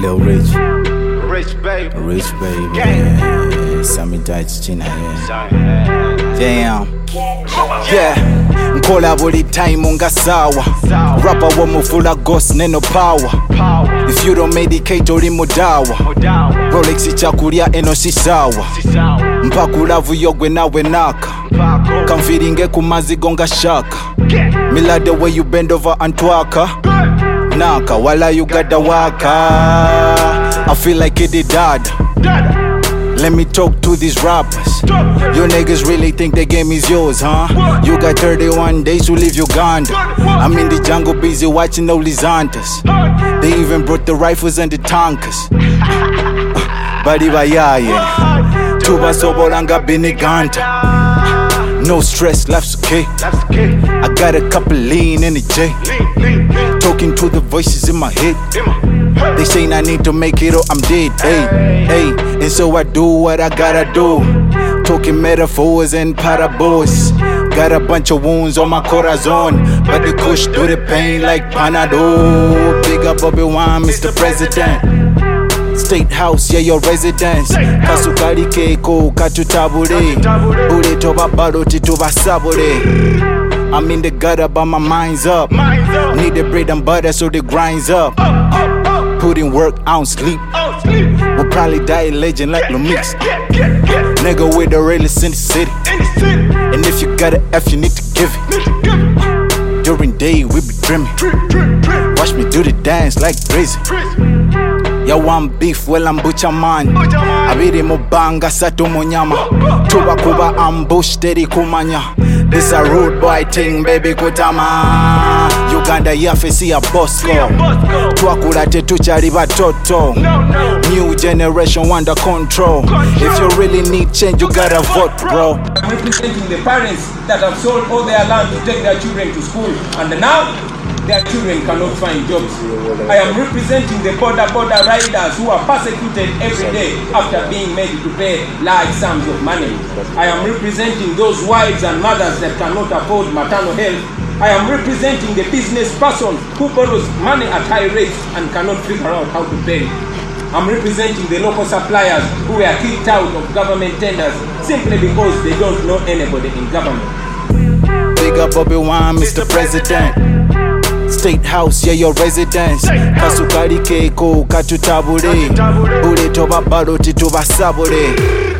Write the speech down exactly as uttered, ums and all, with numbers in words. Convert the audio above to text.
Lil Rich, Rich baby, Rich baby, Gang. yeah. Sami Dice China, yeah. Damn, yeah. Nkola buli time ungasawa. Rapper wa mufula ghost neno power. If you don't medicate oli mudawa. Rolex chakulya eno sisawa. Mpakulavu yogwe nawe naka. Kamfiringe kumazigo nga shaka. Mila the way you bend over and twaka. Naka wala you gotta waka. I feel like it did dad. Let me talk to these rappers. You niggas really think the game is yours, huh? You got thirty-one days to leave Uganda. I'm in the jungle busy watching all these hunters. They even brought the rifles and the tankers. Badi bayaye tuba sobolanga biniganta. No stress, life's okay. I got a couple lean in the J. Talking to the voices in my head. They saying I need to make it or I'm dead. Hey, hey, and so I do what I gotta do. Talking metaphors and parables. Got a bunch of wounds on my corazon, but the kush do the pain like Panadol. Big up Bobby Wine, Mister President. State House, yeah, your residence. Kasukari keiko katutabure. Ule toba bado tituba sabure. I'm in the gutter but my mind's up. Need the bread and butter so the grind's up. Put in work, I don't sleep. We'll probably die a legend like Lumix. Nigga with the realest in the city. And if you got a F, you need to give it. During day, we be dreaming. Watch me do the dance like crazy. Yo, I'm beef, well I'm butcher man. Abiri mubanga sato munyama. Tuba kuba ambush teri kumanya. This a rude boy thing, baby kutama. Uganda yafe si a Bosco. Twakula tetu chari batoto. New generation under control. If you really need change, you gotta vote, bro. I'm representing the parents that have sold all their land to take their children to school, and now their children cannot find jobs. I am representing the border border riders who are persecuted every day after being made to pay large sums of money. I am representing those wives and mothers that cannot afford maternal health. I am representing the business person who borrows money at high rates and cannot figure out how to pay. I'm representing the local suppliers who were kicked out of government tenders simply because they don't know anybody in government. Big up Bobby Wine, Mister President. State House, yeah, your residence. Kasukari keiko katutabure. Ule toba bado tituba sabure.